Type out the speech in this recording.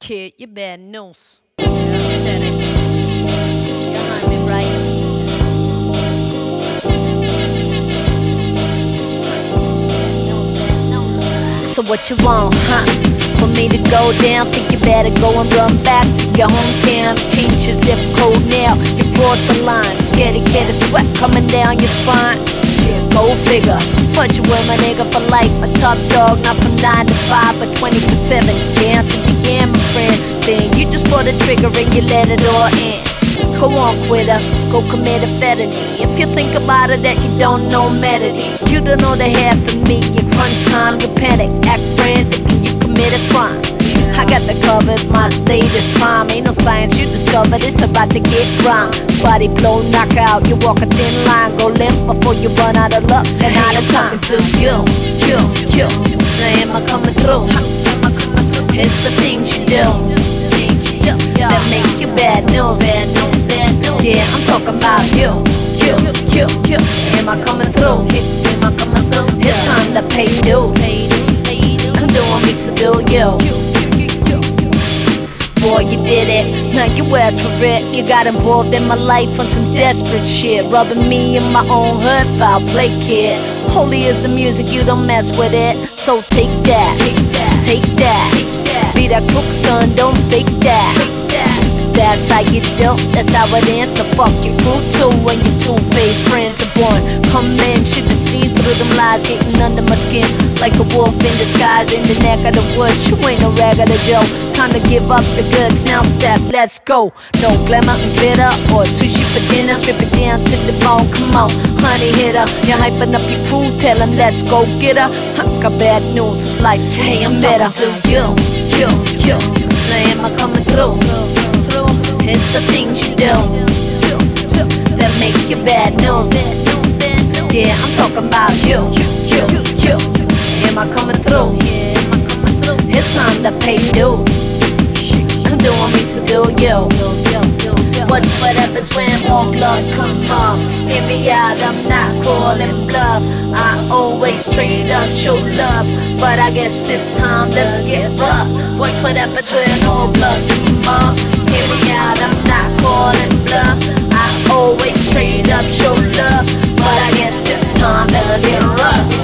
kid, you bad news. Yeah, I said it. You heard me right. So what you want, huh? For me to go down, think you better go and run back to your hometown. Change your zip code now, you cross the line. Scared to get a sweat coming down your spine. Yeah, go figure. Put you with my nigga for life, a top dog, not from 9 to 5, but 24/7. Down to the end, my friend. Then you just pull the trigger and you let it all in. Go on, quitter, go commit a felony. If you think about it, that you don't know melody. You don't know the half of me. You crunch time, you panic, act frantic, and you commit a crime. I got the covered, my state is prime. Ain't no science you discovered, it's about to get rhyme. Body blow, knockout, you walk a thin line. Go limp before you run out of luck and out of time. To you. Now am I coming through? It's the things you do that make you bad news. Yeah, I'm talking about you. Am I coming through? It's time to pay dues. I'm doing me so do you. Boy, you did it, now you asked for it. You got involved in my life on some desperate shit, rubbing me in my own hood, foul play kid. Holy is the music, you don't mess with it. So take that, take that. Be that crook, son, don't fake that. That's how you do, that's how it ends. So fuck your crew too when your two-faced friends are born. Come in, should've seen through them lies, getting under my skin like a wolf in disguise in the neck of the woods. You ain't no rag of the Joe. Time to give up the goods, now step, let's go. No glamour and glitter or sushi for dinner. Strip it down to the bone, come on, honey hitter. You're hyping up your crew, tell them let's go get her. Got bad news, life's hey, I'm better. To you. Now am I coming through? It's the things you do that make you bad news. Yeah, I'm talking about you. Am I coming through? It's time to pay dues. I'm doing me so do you. What happens when more gloves come off? Hear me out, I'm not calling bluff. I always straight up show love, but I guess it's time to get rough. What happens when all gloves come off? Hear me out, I'm not calling bluff. I always straight up show love, but I guess it's time to get rough.